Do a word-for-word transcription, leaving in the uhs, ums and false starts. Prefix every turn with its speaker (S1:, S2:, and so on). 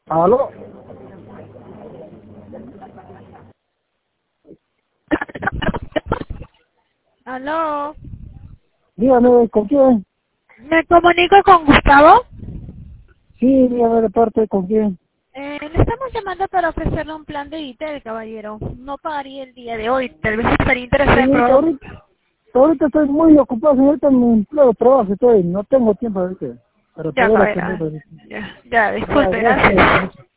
S1: ¿Aló?
S2: Aló.
S1: Dígame, ¿con quién?
S2: Me comunico con Gustavo.
S1: Sí, dígame de parte, ¿con quién?
S2: Eh, le estamos llamando para ofrecerle un plan de ITEL, caballero. No pagaría el día de hoy. Tal vez estaría interesado en
S1: Señorita,
S2: pro-
S1: ahorita, ahorita estoy muy ocupado, señorita, en mi empleo de trabajo estoy, no tengo tiempo ahorita para
S2: Ya,
S1: poder
S2: caballero.
S1: atender ahorita.
S2: Ya, ya,
S1: Ya,
S2: disculpe,
S1: gracias,
S2: gracias.
S1: señorita.